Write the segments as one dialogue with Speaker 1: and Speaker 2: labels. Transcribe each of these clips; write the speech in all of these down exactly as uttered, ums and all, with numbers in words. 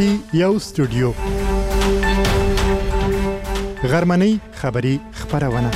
Speaker 1: کې یو استودیو غرمنۍ خبری خبرونه.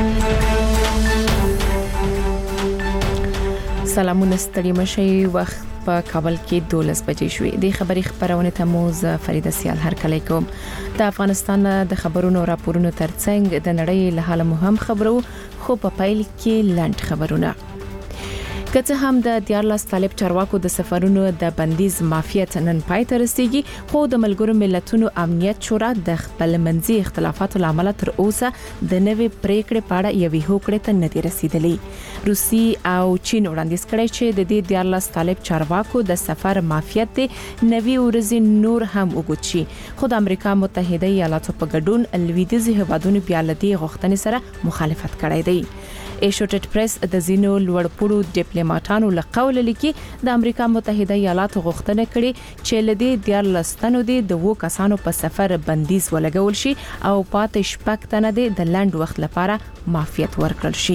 Speaker 2: سلامونه ستړي مشي. وخت په کابل کې دولس بجې شوې. د خبري خبرونه ته موز فریده سیال هر کله کوم. د افغانستان د خبرونو راپورونو ترڅنګ د نړۍ له حاله مهم خبرو خو په پیل کې لنډ خبرونه. که هم د دیارلس طالب چارواکو د سفرونو د بندیز مافیت نن پای ته رسیدي، خو د ملګرو ملتونو امنیت شورا د خپل منځي اختلافاتو لامل تر اوسه د نوې پریکړې په اړه یوې هوکړې ته نه دی رسیدلی. روسي او چین وړاندیز کړی چې د دې دیارلس طالب چارواکو د سفر مافیت د نوې ورځې نور هم وګوري، خو د امریکا متحده ایالاتو په ګډون لویدیځي هیوادونو بیا لدی غوښتنې سره مخالفت کړی دی. ایشوټډ پریس د زینو لوړپوړو ډیپلوماټانو له قول لیکي د امریکا متحده ایالاتو غوښتنه کړې چې لدی دیارلس تنو د وو کسانو په سفر بندیز ولګول شي او پاتې شپږ تنه د لنډ وخت لپاره معافیت ورکړل شي.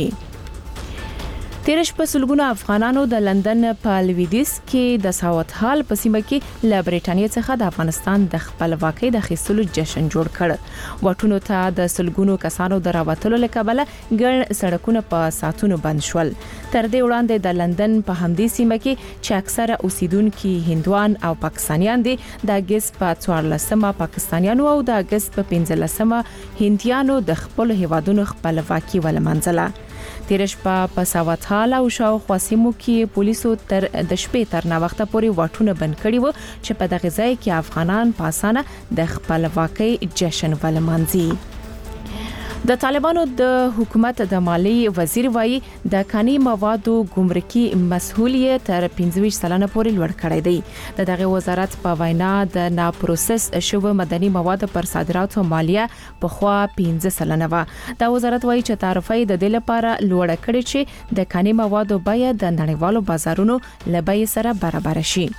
Speaker 2: تیرش په سلګونو افغانانو د لندن په لویدیس کې د ساوت هال په سیمه کې له بریټانیا څخه د افغانستان د خپلواکۍ د اخیستلو جشن جوړ کړ. واټونو ته د سلګونو کسانو د راوتلو لکبله ګڼ سړکونه په ساتونو بند شول. تر دې وړاندې د لندن په همدې سیمه کې چې اکثره اوسیدونکو هندوان او پاکستانیان دي، د اگست په څوارلسمه پاکستانیانو او د اگست په پنځلسمه هندیانو د خپل هیوادونو خپلواکي ولمنځله. تیرش په ساوت هال او شاوخوا سیمو کې پولیسو تر د شپې تر نا وخته پورې واټونه بند کړي وو چې په دغه ځای کې افغانان په اسانه د خپلواکۍ جشن ولمانځي. د طالبانو د حکومت د مالی وزیر وایي د کاني موادو ګمرکي مسؤلیت تر پنځه ویشت سلنه پورې لوړ کړی دی. د دغه وزارت په وینا د نا پروسس شوی مدني مواد پر صادراتو مالیه په خوا پنځه سلنه و. د وزارت وایي چې تعرفه د دې لپاره لوړ کړي چې د کاني موادو بیه د نړیوالو بازارونو له بیې سره برابر شي.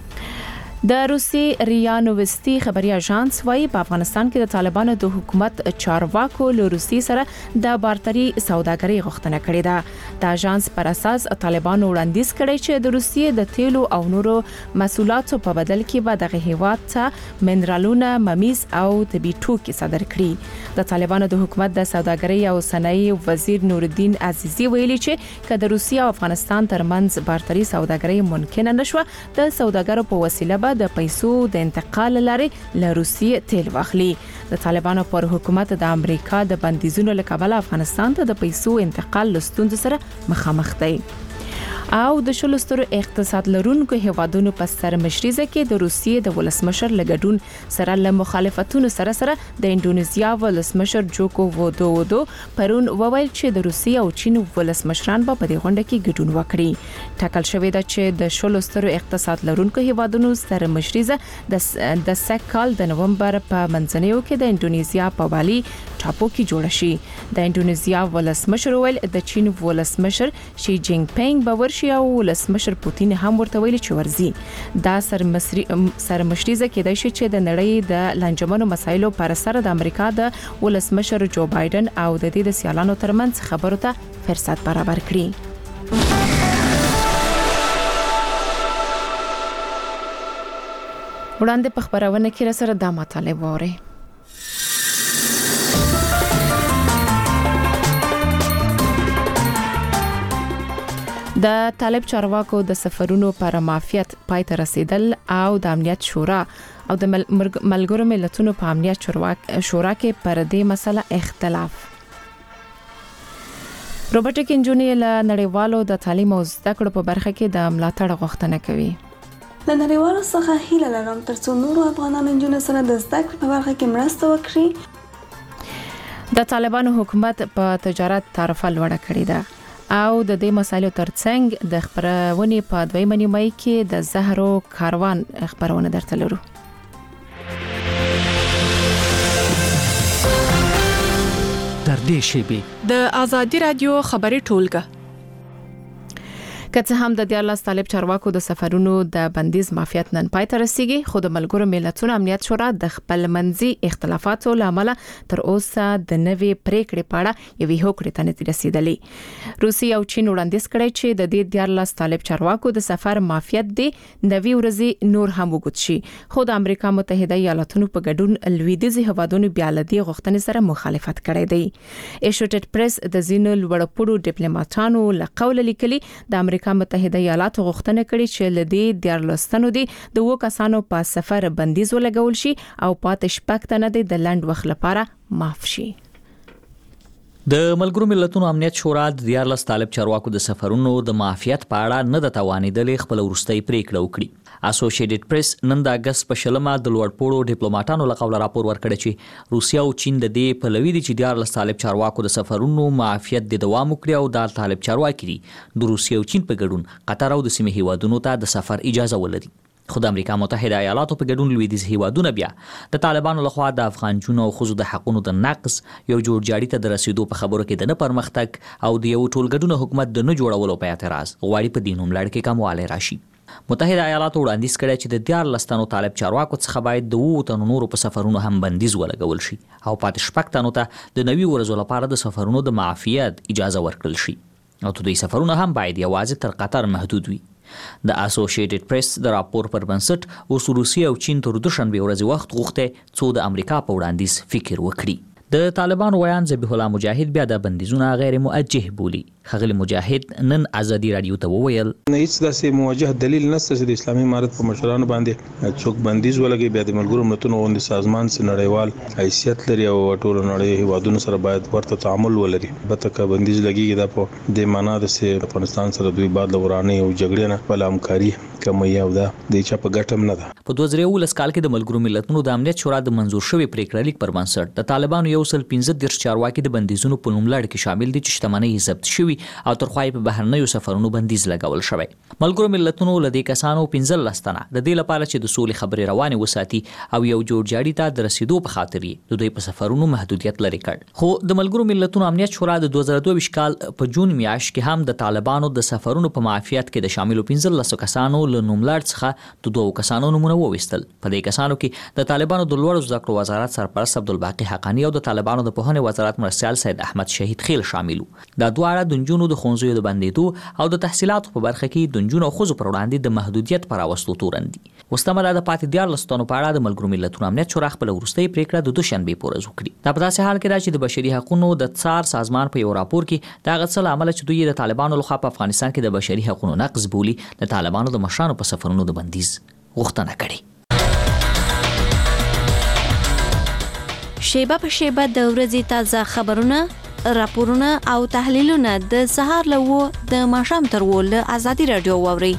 Speaker 2: د روسي ریا نووستي خبري اژانس وايي په افغانستان کې د طالبانو د حکومت چارواکو له روسي سره د بارتري سوداګرۍ غوښتنه کړې ده. د اژانس پر اساس طالبانو وړاندیز کړی چې د روسي د تیلو او نورو محصولاتو په بدل کې به دغه هیواد ته منرالونه، ممیز او طبي توکي صادر کړي. د طالبانو د حکومت د سوداګرۍ او صنایع وزیر نور الدین عزیزي ویلي چې کله د روسي او افغانستان ترمنځ بارتري سوداګرۍ ممکن نه شوه، د سوداګرو په وسیله د پیسو د انتقال لارې له روسیې تیل واخلي. د طالبانو پر حکومت د امریکا د بندیزونو له کبله افغانستان ته د پیسو انتقال لستونځ سره مخامخ دی. او د شلسترو اقتصاد لرونکو هیوادونو په سرمشريزه کې د روسیې د ولسمشر لګډون سره له مخالفتونو سره سره د انډونیزیا ولسمشر جوکو وډودو پرون وویل چې د روسیې او چین ولسمشران په دې غونډه کې ګډون وکړي. ټاکل شوې ده چې د شلسترو اقتصاد لرونکو هیوادونو سرمشريزه د سکهال د نومبر په منځنیو کې د انډونیزیا په بالي ټاپو کې جوړ شي. د انډونیزیا ولسمشر ویل د چین ولسمشر شي جینګ پینګ باور او ولسمشر پوتین هم ورته ویلي چې ورزي دا سرمشريزه کېدای شي چې د نړۍ د لنجمنو مسایلو پر سر د امریکا د ولسمشر جو بایدن او د دې د سیالانو ترمنځ خبرو ته فرصت برابر کړي. وړاندې په خبرونه کې را سره د مطالب وره. د طالب چارواکو د سفرونو پر مافیت پای ته رسیدل او د امنیت شورا او د ملګرو ملتونو په امنیت شورا کې پر دې مسله اختلاف. روبوټیک انجینری له نړیوالو د تعلیم او زده کړو په برخه کې د ملاتړ غوښتنه کوي.
Speaker 3: د نړیوالو څخه هیله لرم ترڅو نورو افغانانو انجونو سره د زده کړې په برخه کې مرسته وکړي.
Speaker 2: د طالبانو حکومت په تجارت تعرفه لوړه کړې ده او د دې مسایلو ترڅنګ د خبرونه په دویمه نیمه کې د زهرو کاروان خبرونه درته لرو.
Speaker 4: در دې شیبه د ازادي رادیو خبري ټولګه.
Speaker 2: که څه هم د دیارلس طالب چارواکو د سفرونو د بندیز معافیت نن پای ته رسیږي، خو د ملګرو ملتونو امنیت شورا د خپل منځي اختلافاتو لامل تر اوسه د نوې پریکړې په اړه یوې هوکړې ته نه رسیدلې. روسیه او چین وړاندیز کړی چې د دې دیارلس طالب چارواکو د سفر معافیت دی نوې ورځې نور هم وګت شي، خو د امریکا متحده ایالاتونو په ګډون لویدیځي هوادونو بیا له دې غوښتنې سره مخالفت کړی دی. ایشوټډ پریس د زینو لوړپوړو ډیپلوماټانو له قول لیکلي د امریکا متحده ایالاتو غوښتنه کړې چې لدې دیارلسنو دي د وو کسانو په سفر بندیز ولګول شي او پاتې شپږ تنه د لنډ وخت لپاره معاف شي.
Speaker 4: د ملګرو ملتونو امنیت شورا د دیارلس طالب چارواکو د سفرونو د معافیت په اړه نه د توانیدلې خپل وروستۍ پریکړه وکړي. اسوسییټډ پریس نن د اگست په شلمه د لوړپوړو ډیپلوماټانو له قوله راپور ورکړی چې روسیه او چین د دې پلوي دي چې دیارلس طالب چارواکو د سفرونو معافیت د دوام وکړي او د طالب چارواکي د روسیه او چین په ګډون قطر او د سیمې هیوادونو ته د سفر اجازه ولري. خو د امریکا متحده ایالاتو په ګډون لویدیځ هیوادونه بیا د طالبانو لخوا د افغان جنو او خزو د حقونو د نقض یو جوړجاړي ته د رسیدو په خبرو کې د نه پرمختګ او د یو ټولګډون حکومت د نه جوړولو په اعتراض غواړي په دې نوملړ کې کموالی راشي. متحده ایالاتو وړاندیز کړی چې د دیارلس تنو طالب چارواکو څخه باید د اوو تنو نورو په سفرونو هم بندیز ولګول شي او پاتې شپږ تنو ته د نوي ورځو لپاره د سفرونو د معافیت اجازه ورکړل شي او دوی سفرونه هم باید یوازې تر قطر محدود وي. د اسوسییټډ پریس د راپور پر بنسټ اوس روسیه او چین تر دوشنبه ورځې وخت غوښته څو د امریکا په وړاندیز فکر وکړي. د طالبان ویان ذبیح الله مجاهد بیا د بندیزونه غیر موجه بولی. خغلی مجاهد نن ازادي رادیو ته وویل
Speaker 5: نه هیڅ داسې موجه دلیل نشته چې د اسلامي امارت په مشرانو باندې څوک بندیز ولګي. بیا د ملګرو ملتونو غونډې سازمان سره نړیوال حیثیت لري او ټول نړۍ هیوادونو سره باید ورته تعامل ولري. بته که بندیز لګيږي دا په د معنا د افغانستان سره دوی بعد لورانه او جګړې نه بل همکاري کوي او دا د چا په ګټم نه ده.
Speaker 4: په دوه زره ولس کال کې د ملګرو ملتونو د امنیت شورا د منزور شوی پریکړه لیک پر بنسټ د طالبانو یو سل پنځه دېرش چارواکي د بندیزونو په نوملړ کې شامل دي چې شتمنۍ ضبط شوی او تر خو په بهرنیو سفرونو بندیز لګول شوی. ملګرو ملتونو له دې کسانو پنځه لس تنه د دې لپاره چې د سولې خبرې روانې وساتي او یو جوړجاړي ته د رسیدو په خاطر د دوی په سفرونو محدودیت لري کړ. خو د ملګرو ملتونو امنیت شورا د دوه زره دوه کال په جون میاشت کې هم د طالبانو د سفرونو په معافیت کې د شاملو پنځه لس کسانو له نوملړ څخه د دوه کسانو نمونه وویستل. په دې کسانو کې د طالبانو د لوړو زده کړو وزارت سرپرست عبدالباقی حقانی او د طالبانو د پوهنې وزارت مرستیال سید احمد شهید خیل شاملو. دا دواړه د نجونو د ښوونځیو د بندیدو او د تحصیلاتو په برخه کې د نجونو او ښځو پر وړاندې د محدودیت پر راوستلو تورن دي. وستمه د پاتې دیارلس تنو په اړه د ملګرو ملتونو امنیت شورا خپل وروستۍ پریکړه د دوشنبه په ورځ وکړي. دا په داسې حال کې ده چې د بشري حقوقو د څار سازمان په یو راپور کې دا غڅل عمل چې دوی د طالبانو لخوا په افغانستان کې د بشري حقوقو نقض بولي د طالبانو د مشرانو په سفرونو د بندیز غوښتنه کړې.
Speaker 6: شیبه په شیبه د ورځې تازه خبرونه، راپورونه او تحلیلونه د سهار له وو د ماښام تر وو له ازادي رادیو واوري.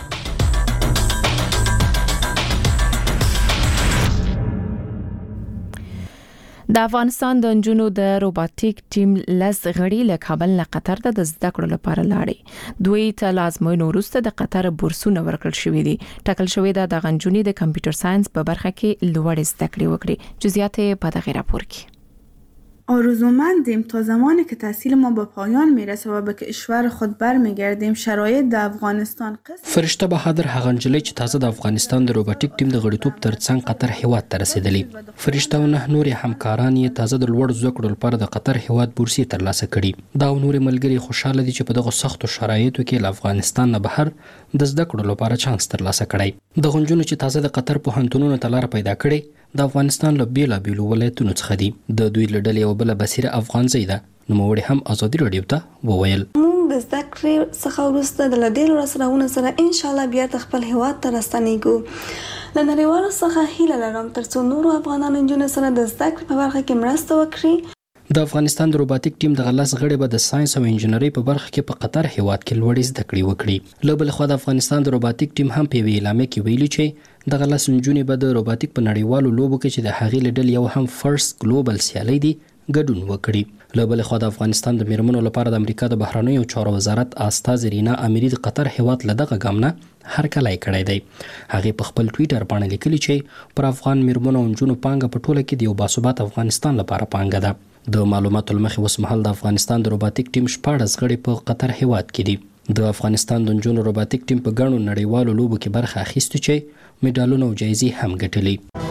Speaker 2: د افغانستان د نجونو د روباټیک ټیم لس غړي له کابل نه قطر ته د زده کړو لپاره لاړې. دوی ته لازموینو وروسته د قطر بورسونه ورکړل شوې دي. ټاکل شوې ده د غنجونی د کمپیوټر ساينس په برخه کې لوړ زده کړې وکړي. جزئیات په دغه راپور کې.
Speaker 7: آرزومندیم تا زمانی که تحصیل ما به پایان میرسه و به کشور خود برمیگردیم شرایط د افغانستان قصد.
Speaker 8: فرشته بهادر هغه نجلۍ چې تازه د افغانستان د روباټیک ټیم د غړیتوب ترڅنګ قطر هیواد ته رسیدلې. فرشته او نه نور همکاران یې تازه د لوړ زده کړو لپاره د قطر هیواد بورسي ترلاسه کړي. دا نور ملګري خوشاله دي چې په دغه سختو شرایطو کې له افغانستان نه بهر د زده کړو لپاره چانس ترلاسه کړي. د غونجونو چې تازه د قطر پوهنتونونو ته لار پیدا کړي د افغانستان له بیلابیلو ولایتونو څخه دي. د دوی له ډلې یوه بله بصیره افغان زی ده. نوموړي هم ازادي رادیو ته وویل
Speaker 3: موږ د زده کړې څخه وروسته د ډېرو راسره سره ان شاء الله بیا خپل هیواد ته راستنیږو. له نړیوالو څخه هیله لرم ترڅو نورو افغانانو نجونو سره د زده کړې په برخه کې مرسته وکړي.
Speaker 8: د افغانستان د روباټیک ټیم د غلس غړي به د ساينس او انجنیري په برخه کې په قطر هیواد کې لوړ زده کړې وکړي. له بل خوا د افغانستان د روباټیک ټیم هم په اعلامیه کې ویلي چې د غلس نجونې به د روباټیک په نړیوالو لوبو کې چې د هغې له ډلې یو هم فرست ګلوبل سیالي دي ګډون وکړي. له بل خوا د افغانستان د میرمنو لپاره د امریکا د بهرنیو چارو وزارت استاذ رینا امیری د قطر هیواد له دغه ګام نه هرکلی کړی دی. هغې په خپل ټویټر باندې لیکلي چې پر افغان میرمنو او نجونو پانګه په ټوله کې د یو باثبات افغانستان لپاره پانګه ده. د معلوماتو لمخې اوس مهال د افغانستان د روباټیک ټیم شپاړس غړي په قطر هیواد کې دي. د افغانستان د نجونو روباتیک ټیم په ګڼو نړیوالو لوبو کې برخه اخیستې چې میډالونه او جایزې هم ګټلې.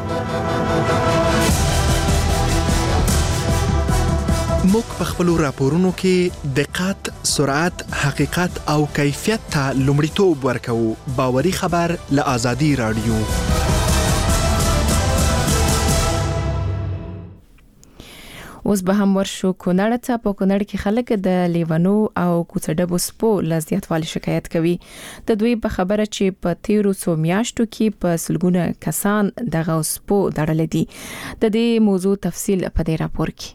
Speaker 1: موږ په خپلو راپورونو کې دقت، سرعت، حقیقت او کیفیت ته لومړیتوب ورکوو. باوري خبر له آزادي رادیو.
Speaker 2: اوس به هم ورشو کونړ ته. په کونړ کې خلک د لیوانو او کوڅډبو سپو له زیاتوالي شکایت کوي. د دوی په خبره چې په تیرو څو میاشتو کې په سلګونه کسان دغه سپو دړل دي. د دې موضوع تفصیل په دې راپور کې.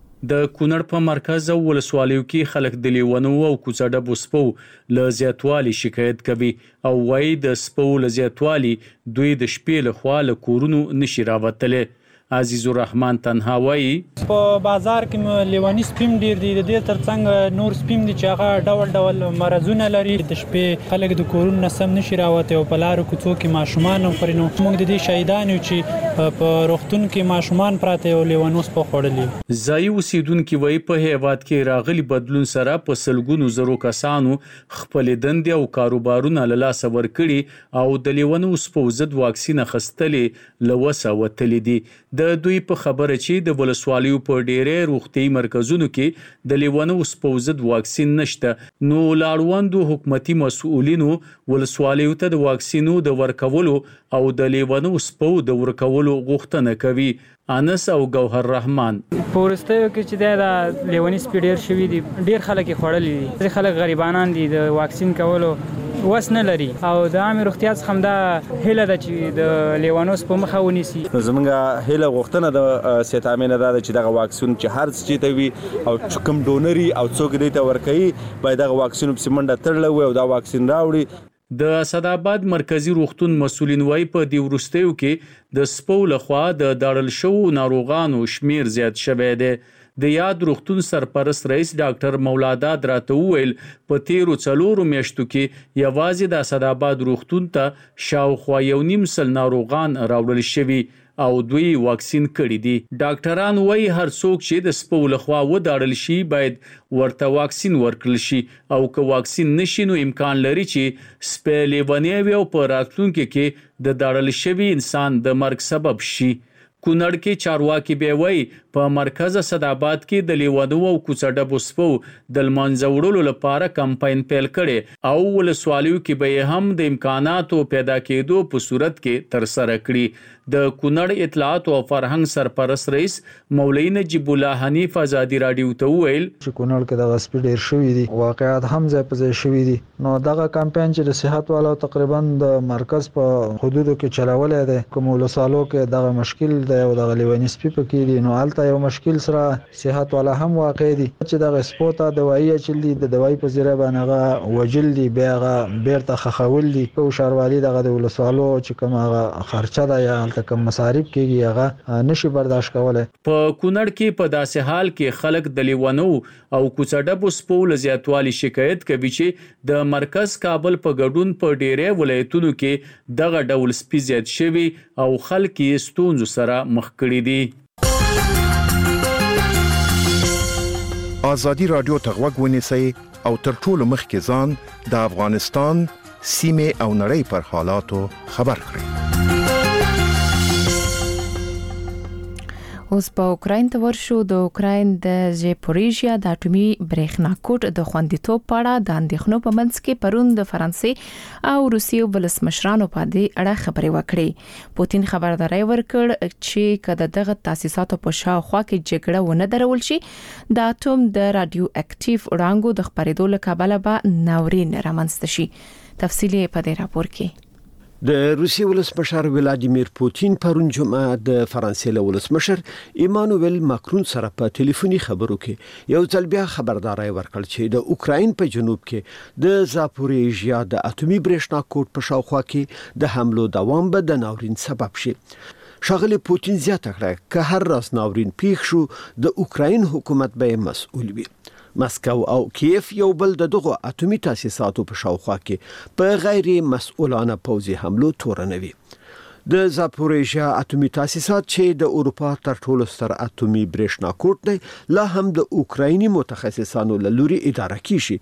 Speaker 9: د کونړ په مرکز او ولسوالیو کې خلک د لیوانو او کوڅډبو سپو له زیاتوالي شکایت کوي او وايي د سپو له زیاتوالي دوی د شپې له خوا له کورونو نشي راوتلې. عزیز الرحمن تنهاوی
Speaker 10: په بازار کې لیوانی سپیم ډیر دي. د دې ترڅنګ نور سپیم دي چې هغه ډول ډول مرزونه لري. د شپې خلک د کورونو نسم نشي راوته او په لارو کوڅو کې ماشومان هم پرینو. موږ د دې شهیدان یو چې په روغتون کې ماشومان پراته او لیوانو سپو خوړلي.
Speaker 9: ځای اوسیدونکو وایي په هیواد کې راغلي بدلون سره په سلګونو زرو کسانو خپل دندې او کاروبارونه له لاسه ورکړي او د لیوانو سپو ضد واکسین اخیستلې لوسه وتلې دي. د دوی په خبره چې د ولسوالیو په ډېرې روغتي مرکزونو کې د لیوانو سپو ضد واکسین نشته، نو لاړوندو حکومتي مسؤلینو ولسوالیو ته د واکسینو د ورکولو او د لیوانو سپو د ورکولو غوښتنه کوي. انس او گوهر رحمان
Speaker 10: پورستیو کې چې دا لیوانی سپی ډیر شوی دي، ډیر خلک خړلې دي. ځکه خلک غریبانان دي، د واکسین کولو وس نه لري او د عام روغتیا څخه هم دا هیله ده چې د لیوانو سپو مخه ونیسي.
Speaker 11: زمونږ هیله غوښتنه د سیادت امینه ده چې دغه واکسین چې هر څه ته وي او کوم ډونري او څوک دې ته ورکوي باید دغه واکسین په منډه تړل وي او دا واکسین راوړي.
Speaker 9: د اسداباد مرکزی روغتون مسولین وای په دی ورستیو کې د سپو لخوا د داړل شو ناروغانو شمیر زیات شوه دی. د یاد روغتون سرپرست رئیس ډاکټر مولاداد راته وویل په تیرو څلورو میاشتو کې یوازې د اسداباد روغتون ته شاوخوا یو نیم سل ناروغان راوړل شوي او دوی واکسین کړي دي. ډاکټران وایي هر څوک چې د سپو لخوا وداړل شي باید ورته واکسین ورکړل شي او که واکسین نشي نو امکان لري چې سپی لیونی وي او په راتلونکي کې د داړل شوي انسان د مرګ سبب شي. کونړ کې چارواکي به وایي په مرکز اسداباد کې د لیوانو او کوڅډبو سپو د لمانځه وړلو لپاره کمپاین پیل کړي او ولسوالیو کې به هم د امکاناتو پیدا کېدو په صورت کې تر سره کړي. د کونړ اطلاعات او فرهنګ سرپرست رئیس مولوی نجیب الله حنیف آزادی رادیو ته ویل
Speaker 12: چې کونړ کې د غصب ډیر شوې دي، واقعات هم ځای په ځای شوې دي. نو دغه کمپاین چې د صحت والو تقریبا د مرکز په حدودو کې چلولې ده، کوم ولسوالو کې دغه مشکل دی او دغه لیوانی سپی پکې دي، نو البته یو مشکل سره صحت والا هم واقع دي چې دغه سپو ته دوايي چلی د دوايي په ذریعہ باندې وجل دي، بیا هغه بیرته خخول دي. کو شاروالي دغه د ولسوالو چې کوم هغه خرچه ده یا کوم مصارف کېږي هغه نشي برداشت کولای.
Speaker 9: په کونړ کې په داسې حال کې خلک د لیوانو او کوڅډبو سپو له زیاتوالي شکایت کوي چې د مرکز کابل په ګډون په ډېرې ولایتونو کې دغه ډول سپي زیات شوي او خلک یې ستونزو سره مخ کړي دي.
Speaker 13: آزادی رادیو ته غوږ ونیسئ او تر ټولو مخکې ځان د افغانستان سیمې او نړۍ پر حالاتو خبر کړئ.
Speaker 2: اوس په اوکراین ته ورشو. د اوکراین د زاپوریژیا د اټومي برېښنا کوټ د خوندیتوب په اړه د اندېښنو په منځ کې پرون د فرانسې او روسیې ولسمشرانو په دې اړه خبرې وکړې. پوتین خبرداري ورکړ چې کله دغه تاسیساتو په شاوخوا کې جګړه ونه درول شي د اټوم د رادیو اکټیو وړانګو د خبرېدو له کبله به ناورین رامنځته شي. تفصیل په دې راپور کې.
Speaker 14: د روسیې ولسمشر ولادیمیر پوتین پرون جمعه د فرانسې له ولسمشر ایمانوئل ماکرون سره په ټلیفوني خبرو کې یو ځل بیا خبرداري ورکړ چې د اوکراین په جنوب کې د زاپوریژیا د اټومي برېښنا کوټ په شاوخوا کې د حملو دوام به د ناورین سبب شي. شاغلی پوتین زیاته کړه که هر راز ناورین پیښ شو د اوکراین حکومت به مسؤل وي. مسکو او کیف یو بل د دغه اټومي تاسیساتو په شاوخوا کې په غیر مسؤلانه پوځي حملو تورنوي. د زاپوریژیا اټومي تاسیسات چې د اروپا تر ټولو ستر اټومي برېښنا کوټ دی لا هم د اوکرایني متخصصانو له لوري اداره کیږي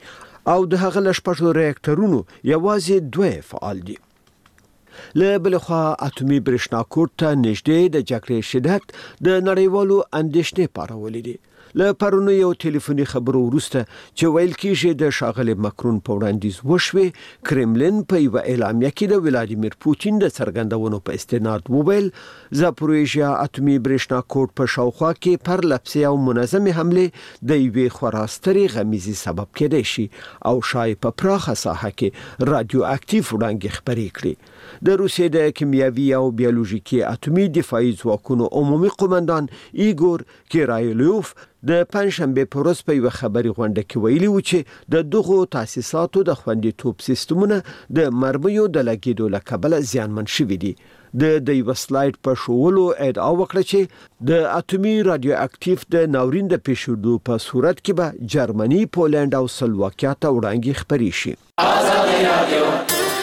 Speaker 14: او د هغه لشپټو ریاکټرونو یوازې دوه فعال دي. له بل خوا اتومي برېښنا کوټ ته نږدې د جګړې شدت د نړیوالو اندېښنې پارولې دي. له پرونو یو ټلیفوني خبرو وروسته چې ویل کېږي د ښاغلي ماکرون په وړاندیز وشوې، کرملین په یو اعلامیه کې د ولادیمیر پوتین د څرګندونو په استناد وویل زاپوریژیا اتومي برېښنا کوټ په شاوخوا کې پر لپسې او منظمې حملې د یوې خورا سترې غمیزې سبب کېدای شي او شاید په پراخه ساحه کې رادیو اکټیو وړانګې خپرې کړي. د روسیې د کیمیاوي او بیولوژیکي اتومي دفاعي ځواکونو عمومي قومندان ایګور کیرایلوف د پنځشنبه په ورځ په یو خبري غونډه کې ویلي و چې د دغو تاسیساتو د خوندیتوب سیستمونه د مرمیو د لګیدو له کبله زیانمن شوي دي. د د یو سلاید په شوولو ادعا وکړه چې د اتومي رادیو اکټیو د ناورین د پیښېدو په صورت کې به جرمني، پولند او سلواکیا ته وړاندې خپرې شي. آزادي رادیو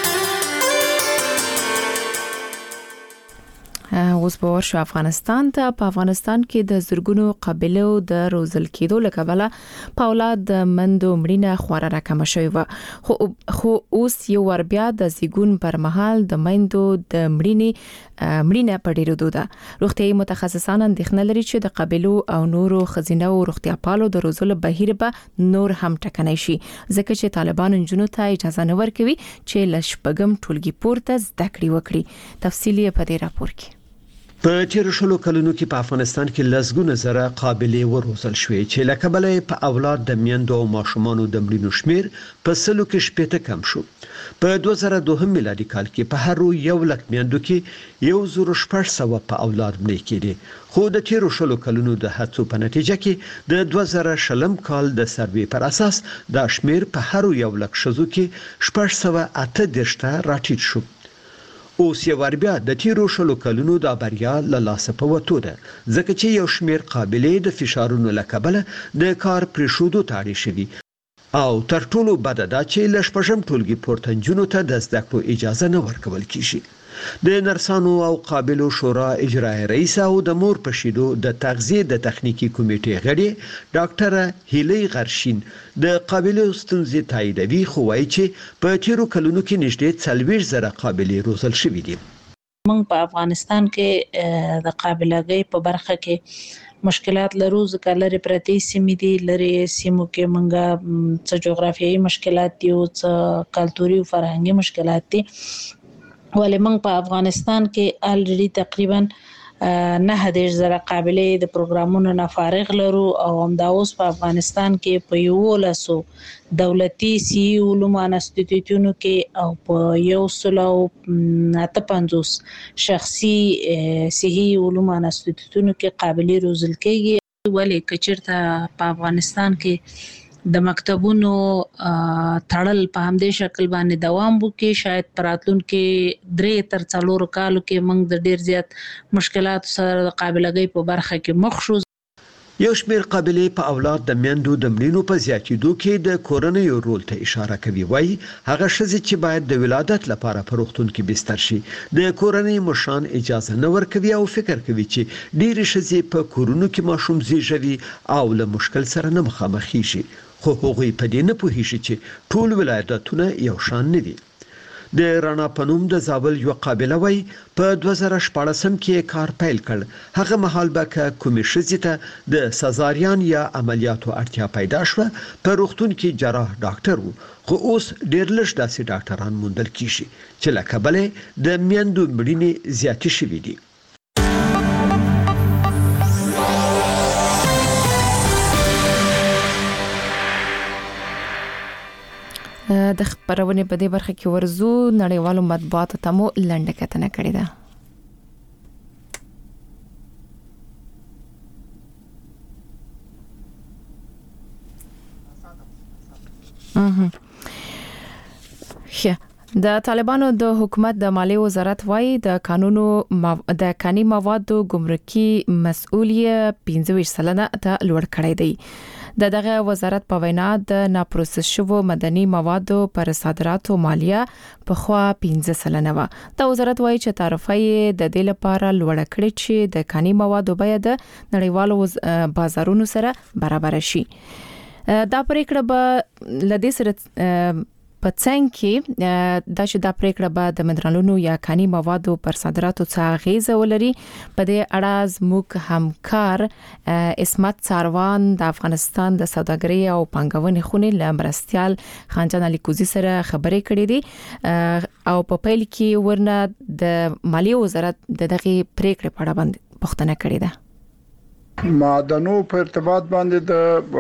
Speaker 2: اوس به ورشو افغانستان ته. په افغانستان کې د زرګونو قبیلو د روزل کېدو لکبله په اولاد د مندو مړینه خورا راکمه شوې و، خو خو اوس یو ور بیا د زیګون پر مهال د مندو د مړینې مړینه په ډیرېدو ده. روغتیايي متخصصان اندېښنه لري چې د قبیلو او نورو ښځینه او روغتیا پالو د روزلو بهیر به نور هم ټکنی شي، ځکه چې طالبان نجونو ته اجازه نه ورکوي چې له شپږم ټولګي پورته زده کړې وکړي. تفصیل یې په دې راپور کې.
Speaker 14: په تیر شلو کلونو کې په افغانستان کې لسګونه زره قابلې وروزل شوې چې لکبلې په اولاد د میندو او ماشومانو د مړینو شمیر په سلو کې شپېته کم شو. په دوه زره دوه میلادي کال کې په هر یو لک میندو کې یو زر شپږ سوه په اولاد مړې کېدې، خو د تیر شلو کلونو د هڅو په نتیجه کې د دوه زره شلم کال د سروې پر اساس دا شمیر په هر یو لک شزو کې شپږ سوه اته دېرش ته راټیټ شو. اوس یو ور بیا د تیرو شلو کلونو د بریا له لاسه په وتو ده، ځکه چې یو شمیر قابلې د فشارونو له کبله د کار پرېښودو ته اړ شوي او تر ټولو بده ده چې له شپږم ټولګي پورته نجونو ته د زده کړو اجازه نه ورکول کیږي. د نرسانو او قابلو شورا اجرایي رئیس او د مور په شیدو د تغذیه د تخنیکی کمیټې غړي ډاکټر هیلی غرشین د قابلو ستونزې تاییدوي، خو وايي چې په تیرو کلونو کې نږدې څلوېښت زره قابلې روزل شوي دي.
Speaker 15: موږ په افغانستان کې د قابلګۍ په برخه کې مشکلات لرو، ځکه لري پرتې سیمې دي، لري سیمو کې موږ څه جغرافیایي مشکلات دي او څه کلتوري او فرهنګي مشکلات دي. ولې موږ په افغانستان کې الریډي تقریبا نه دېرش زره قابلې د پروګرامونو نه فارغ لرو او همدا اوس په افغانستان کې په یولسو دولتي سی علومو انسټیټیوټونو کې او په یو سلو اته پنځوس شخصي صحي علومو انسټیټیوټونو کې قابلې روزل کېږي. ولې کچرته په افغانستان کې د مکتبونو تړل په همدې شکل باندې دوام وکړي، شاید پراتلونکو درې تر څلورو کالو کې موږ د ډیر زیات مشکلاتو سره د قابلګۍ په برخه کې مخ شو.
Speaker 14: یو شمیر قابلې په اولاد د میندو د مړینو په زیاتېدو کې د کورنیو رول ته اشاره کوي. وایي هغه ښځې چې باید د ولادت لپاره په روغتون کې بستر شي د کورنۍ مشران اجازه نه ورکوي او فکر کوي چې ډېرې ښځې په کورونو کې ماشوم زیږوي او له مشکل سره نه مخامخېږي، خو هغوی په دې نه پوهیږي چې ټول ولایتونه یو شان نه دي. د رانا پنوم د زابل یو قابله وای په دوه زره شپاړسم کې کار پیل کړ. هغه مهال به ک کومې ښځې ته د سزاریان یا عملیاتو اړتیا پیدا شوه په روغتون کې جراح ډاکټر وو، خو اوس ډېر لږ داسې ډاکټران موندل کیږي چې له کبله د میندو مړینې زیاتې شوې دي.
Speaker 2: د خبرونه په دې برخه کې ورزو نړیوالو مطبوعاتو ته مو لنډه کتنه کړې ده. ښه، د طالبانو د حکومت د مالیې وزارت وايي د قانونو د کاني موادو ګمرکي مسؤلیت پنځه ویشت سلنه ته لوړ کړی دی. د دغه وزارت په وینا د ناپروسس شوو مدني موادو پر صادراتو مالیه په خوا پنځه سلنه و. د وزارت وايي چې تعرفه یې د دې لپاره لوړ کړی چې د کاني موادو بیه د نړیوالو بازارونو سره برابر شي. دا پریکړه به لدې سره په څنګه کې د شدا پریکړه به د منرالونو یا کاني موادو پر صادراتو څخه غیزه ولري. په دې اړه زموږ همکار اسمت ساروان د افغانستان د سوداګرۍ او پانګونې خونې لمرستيال خانجان الیکوزي سره خبرې کړې دي او په پیل کې ورنه د مالیې وزارت د دغه پریکړې په اړه باندې پوښتنه کړې ده.
Speaker 16: معدنو په ارتباط باندې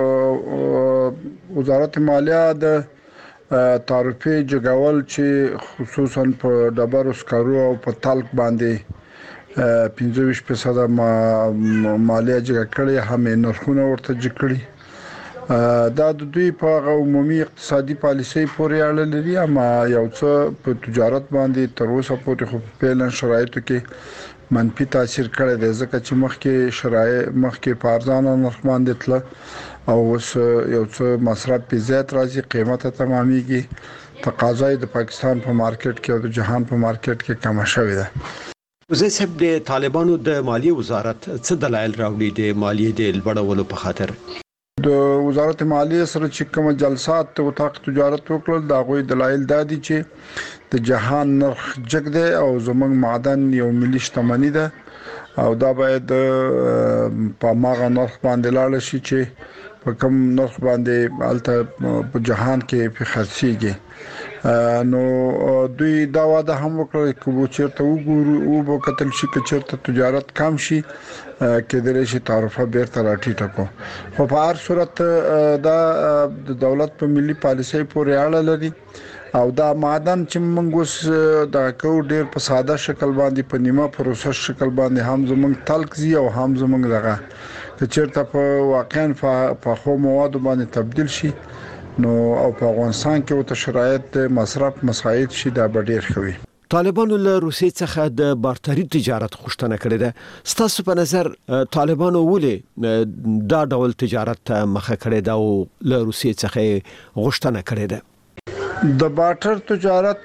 Speaker 16: د وزارت مالیه د تعرفه جګول چې خصوصا په ډبرو سکرو او په تلک باندې پنځه ویشت فیصد مالیه جګه کړې هم نرخونه ورته جګ کړي. دا د دوی په عمومي اقتصادي پالیسۍ پورې اړه لري اما یو څه په تجارت باندې تر اوسه پورې خو په پیلن شرایطو کې منفي تاثیر کړی دی ځکه چې مخکې شرایط مخکې په ارزانه نرخ باندې تل او اوس یو څه مصرف په زیات راځي قیمت تمامېږي تقاضا د پاکستان په مارکیټ کې او د جهان په مارکیټ کې کم شوې ده.
Speaker 14: وزیر صاحب د طالبانو د مالیې وزارت څه دلایل راوړي د مالیې د لوړولو په خاطر؟
Speaker 16: د وزارت مالیې سره چې کوم جلسات او تاق تجارت وکړل دا غوي دلایل دادي چې د جهان نرخ جګ دی او زمونږ معدن یو ملي شتمنۍ ده او دا باید په ماغه نرخ باندې لاړ شي چې په کوم نرخ باندې الته په جهان کې په خرڅيږي. نو دوی دا واده هم وکړي چې چیرته وګورو او په کتل شي چې چیرته تجارت کم شي کې درې شي تعرفه بیرته راټیټه کو. خو په هر صورت دا د دولت په ملي پالیسۍ پورې اړه لري او دا معدن چې موږ اوس د کو ډیر په ساده شکل باندې په نیمه پروسس شکل باندې هم زموږ تلک زی او هم زموږ دغه چې چیرته په واقعا په خو مواد باندې تبديل شي نو او په افغانستان کې او شرایط مصرف مساعد شي دا ډیر خوي.
Speaker 14: طالبانو له روسیې څخه د بارتري تجارت غوښتنه کړې ده. ستاسو په نظر طالبانو ولې دا ډول تجارت مخه کړې ده او له روسیې څخه غوښتنه کړې ده؟
Speaker 16: د بارتر تجارت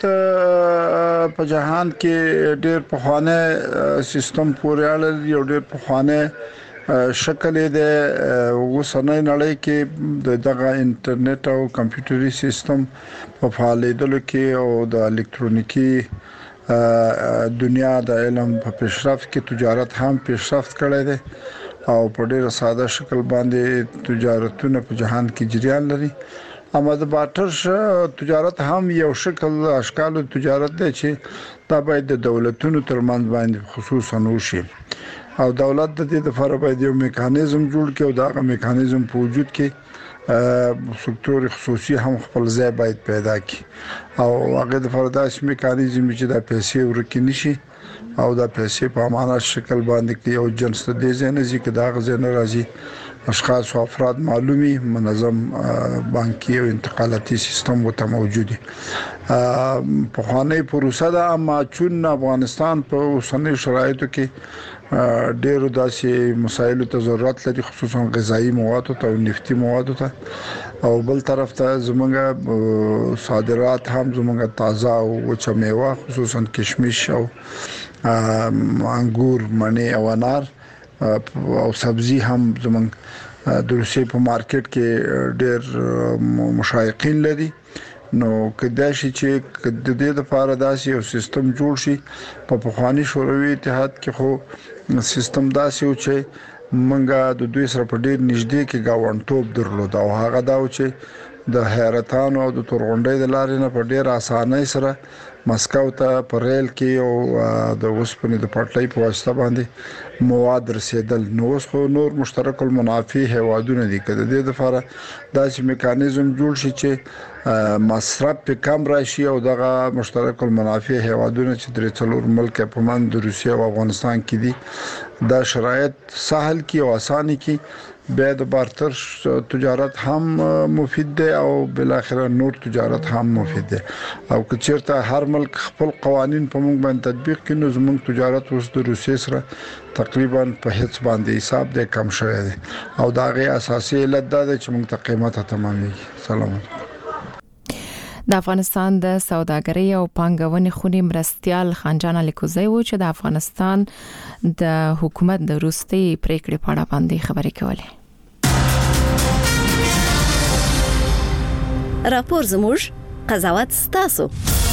Speaker 16: په جهان کې ډېر پخوانی سیستم پورې اړه لري او ډېر پخوانی شکل د وسنۍ نړۍ کې دغه انټرنیټ او کمپیوټري سیستم په فعالیدلو کې او د الکترونیکی دنیا د علم په پیشرفت کې تجارت هم پیشرفت کړی دی او په ډېر ساده شکل باندې تجارتونه په جهان کې جریان لري. اما د بارتر تجارت هم یو شکل اشکال تجارت دی چې دا باید د دولتونو ترمنځ باندې خصوصا وشي او دولت د دې لپاره باید یو میکانیزم جوړ کړي او دا میکانیزم په وجود کې سکتور خصوصي هم خپل ځای باید پیدا کړي او هغه د فرداش میکانیزم چې د پیسې ورکې نشي او د پیسې په امانت شکل باندې کې یو جنس د دې ځنه چې دا غزنه راځي اشخاص او افراد معلومي منظم بانکي او انتقالاتي سیستم وته موجودي. په خواني پروسه ده اما چون افغانستان په اوسنۍ شرایطو کې ډېر داسې مسایلو ته ضرورت لري خصوصا غذایی مواد او نفتي مواد ته او بل طرف ته زمونږ صادرات هم زمونږ تازه او وچه میوه خصوصا کشمش او انګور منی او انار او سبزی هم زمونږ د روسیې په مارکیټ کې ډېر مشایقین لري. نو کدا شي چې د دې لپاره داسې یو سیستم جوړ شي په پخوانی شوروي اتحاد کې خو سیستم داسې و چې منګه د دوی سره په ډېر نږدې کې گاونټوب درلود او هغه دا و چې د حیرتان او د تورغونډې د لارې نه په ډېر اسانۍ سره مسکو ته په ریل کې او د اوسپنې د پټلۍ په واسطه باندې مواد رسیدل. نو اوس خو نور مشترک المنافع هوادونه دي کده د دې لپاره داسې میکانیزم جوړ شي چې مصرف په کم راشي او دغه مشترک المنافع هوادونه چې درې څلور ملک په من د روسیې او افغانستان کې دي دا شرایط سهل کی او اساني کی بیا د بارتر تجارت هم مفید دی او بل اخر نور تجارت هم مفید دی او که چیرته هر ملک خپل قوانين په موږ باندې تطبیق کړي نو زموږ تجارت اوس د روسیې سره تقریبا په هیڅ باندې حساب دی کم شوی دی او دا غي اساسي علت ده چې موږ ته قیمت تمامېږي. سلام.
Speaker 2: د افغانستان د سوداګرۍ او پانګونې خونې مرستيال خانجان الیکوزی و چې د افغانستان د حکومت د روستي پریکړې په اړه باندې خبرې کولې.
Speaker 6: راپور زموږ، قضاوت ستاسو.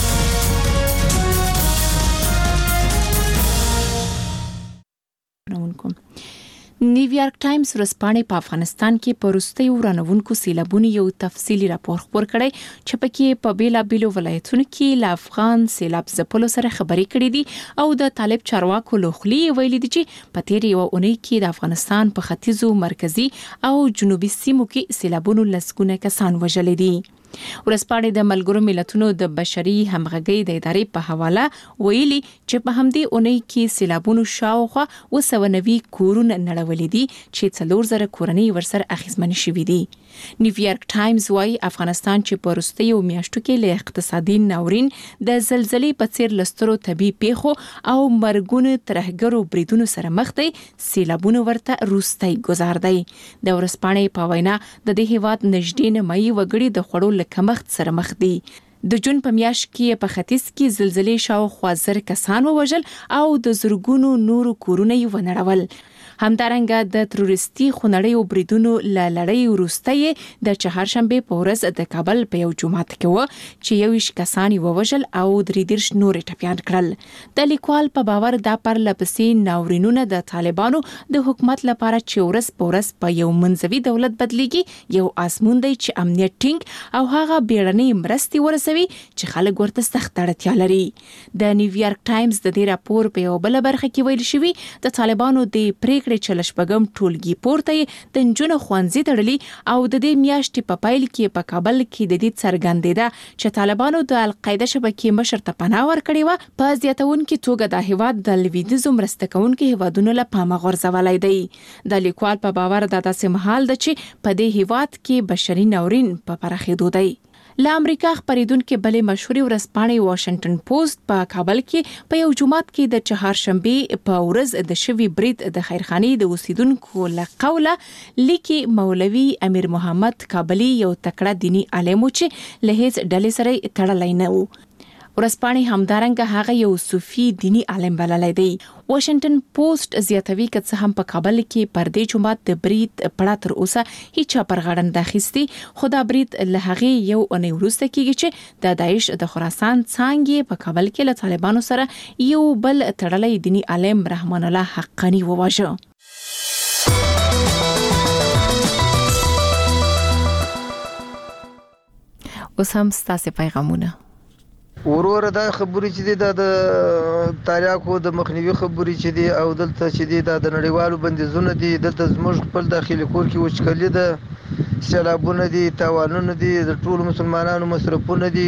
Speaker 2: نیویارک ټایمز ورځپاڼې په افغانستان کې په وروستیو ورانوونکو سیلابونو یو تفصیلي راپور خپور کړی چې پکې په بیلابیلو ولایتونو کې له افغان سیلاب ځپلو سره خبرې کړې دي او د طالب چارواکو لوخلي ویلي دي چې په تیر یو اونۍ کې د افغانستان په ختیځو، مرکزي او جنوبي سیمو کې سیلابونو لسګونه کسان وژلي دي. ورځپاڼې د ملګرو ملتونو د بشري همغږۍ د ادارې په حواله ویلي چې په همدې اونۍ کې سیلابونو شاوخوا اوه سوه نوي کورونه نړولي دي چې څلور زره کورنۍ ورسره اخیستمن شوي دي. نیویارک ټایمز وايي افغانستان چې په وروستیو میاشتو کې له اقتصادي ناورین، د زلزلې په څیر لسترو طبي پیښو او مرګونو ترهګرو بریدونو سره مخ دي، سیلابونو ورته روستۍ گزار دی. د ورځپاڼې په وینا د دې هیواد نږدې نیمایي وګړي د خوړو کمښت سره مخ دي. د جون په میاشت کې په ختیځ کې زلزلې شاوخوا زر کسان ووژل او د زرګونو نورو کورونه یې ونړول. همدارنګه د تروریستي خونړیو بریدونو له لړۍ وروسته د چهارشنبه په ورځ د کابل په یو جومات کې و چې یویش کسان یې ووژل او درې دېرش نورې ټپیان کړل. د لیکوال په باور دا پرلپسې ناورینونه د طالبانو د حکومت لپاره چې ورځ په ورځ په یو منځوي دولت بدلیږي یو آزمون دی چې امنیت ټینګ او هغه بیړنۍ مرستې ورسوي چې خلک ورته سخت اړتیا لري. د نیویارک ټایمز د دې راپور په یو بل برخه کې ویل شوی د طالبانو د پریکړې چې لشپږم ټولګي پورته د نجونو ښوونځي تړلي او د دې میاشتې په پیل کې په کابل کې د دې څرګندېده چې طالبانو د القاعده شبکې مشر ته پناه ورکړې وه. په زیاتونکي توګه د هیواد د لویدیځو مرسته کوونکو هیوادونو له پامه غورځولی دی. د لیکوال په باور دا داسې مهال ده چې په دې هیواد کې بشري ناورین په پراخېدو دی. له امریکا خپریدونکو بلې مشهوري ورځپاڼې واشنگټن پوسټ په کابل کې په یو جومات کې د چهارشنبه په ورځ د شوي برید د خیرخانې د اوسیدونکو له قوله لیکي مولوي امیر محمد کابلی یو تکړه دینی عالم چې له هیڅ ډلې سره تړلی نه و. ورځپاڼې همدارنګه هغه یو صوفي دینی عالم بللی دی. واشنگټن پوسټ زیاتوي که څه هم په کابل کې پر دې جومات د برید پړه تر اوسه هیڅ پر غړن داخستي، خو دا برید له هغې یو اونۍ وروسته کېږي چې د داعش د خراسان څانګې په کابل کې له طالبانو سره یو بل تړلی دینی عالم رحمان الله حقانی وواژه. اوس هم ستاسې پیغامونه.
Speaker 17: وروره دا خبرې چې دي د تاریاکو د مخنیوي خبرې چې دي او دلته چې دي د نړیوالو بندیزونه دي، دلته زموږ خپل داخلي کور کې وچکلي ده، سیلابونه دي، تاوانونه دي، د ټولو مسلمانانو مصرفونه دي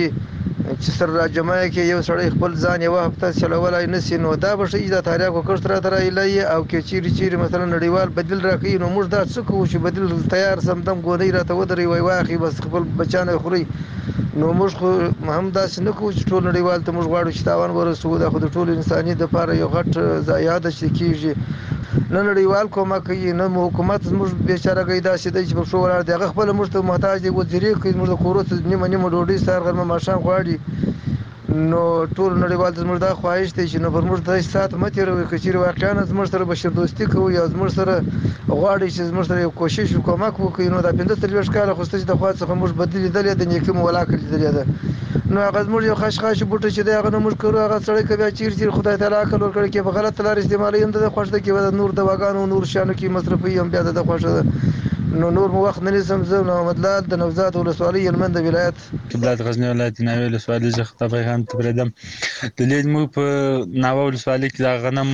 Speaker 17: چې سره راجمع کې یو سړی خپل ځان یو هفته چلولای نشي. نو دا به شي د تاریاکو کښت راته رایلای او کې چیرې چیرې مثلا نړیوال بدیل راکوي، نو موږ دا څه کوو چې بدیل تیار سمدم ګونۍ راته ودرې وای واخلي بس خپل بچیان خوري. نو موږ خو هم داسې نه کوو چې ټول نړیوال ته موږ غواړو چې تاوان ورسوو. دا خو د ټول انساني دپاره یو غټ ضایعه ده چې کېږي. نه نړیوال کومک کوي نه حکومت زموږ بېچارهګۍ داسې دی چې په پښو ولاړ دی، هغه خپله موږ ته محتاج دی، وزیرې کوي زموږ د کورو ته نیمه نیمه ډوډۍ سهار غرمه ماښام غواړي. نو ټول نړیوال ته زموږ دا خواهش دی چې نو پر موږ داسې ساعت مه تېروئ، که چېرې واقعا زموږ سره بشردوستي کوئ او زموږ سره غواړئ چې زموږ سره یو کوشش کومک وکړئ، نو دا پنځه څلوېښت کاله خو ستاسې د خوا څخه موږ بدي لیدلې ده، نیکي مو ولاکه لیدلې ده. نو هغه زموږ یو خشخاشي بوټی چې دی هغه نه موږ کرو، هغه سړی که بیا چیرې چیرې خدای تعالی عقل ورکړی کې په غلطه لار استعمالوي هم د ده خوښ ده، کې به د نور دواګانو نور شیانو کې مصرفوي هم بیا د ده خوښه ده. نو نور مو وخت نه نیسم. زه محمد لال د نوزاد ولسوالۍ هلمند ولایت
Speaker 18: قبلات غزنی ولایت ناوې ولسوالۍ څخه ته پیغام ته پرېږدم. د لید موږ په ناوه ولسوالۍ کې د غنم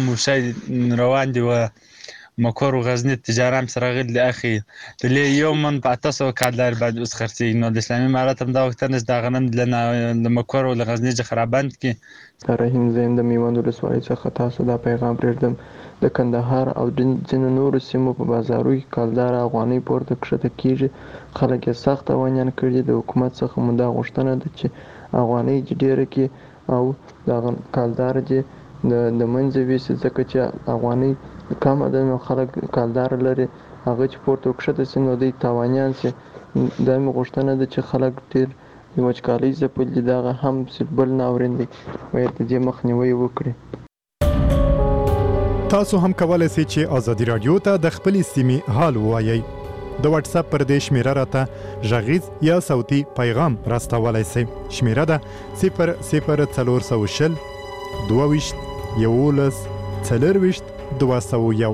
Speaker 18: شی روان دي و مکور و غزنی تجارم سره غیر اخی د لی یو من په اته سوه کالدار بعد اوس خرڅېږي. نو د اسلامي امارت هم دا وخت نه د غنم د مکور او د غزنی څخه رابند کړي.
Speaker 19: رحیم زین د میوند ولسوالۍ څخه تاسو دا پیغام پرېږدم. د کندهار او ځینو نورو سیمو په بازارو کې کلدار افغانۍ پورته کښته کېږي. خلک یې سخت تاوانیان کړي. د حکومت څخه مو دا غوښتنه ده چې افغانۍ چې ډېره کړي او د کلدار چې د منځه ویسي، ځکه چې افغانۍ کمه ده نو خلک کلدار لري، هغه چې پورته کښته سي نو دوی تاوانیان سي. دا مې غوښتنه ده چې خلک ډېر د وچکالۍ ځپلي دغه هم بل ناورین دی، باید د دې مخنیوی وکړي.
Speaker 20: تاسو هم کولای شئ چې ازادي رادیو ته د خپلې سیمې حال ووایئ. د واتس اپ پر دې شمیره راته غږیز یا صوتي پیغام راستولای شئ. شمیره ده صفر صفر څلور سوه شل دوه ویشت یولس څلرویشت دوه سوه یو.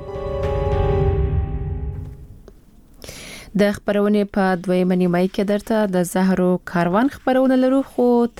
Speaker 2: د خبرونې په دویمه نیمه کې درته د زهرو کاروان خبرونه لرو، خو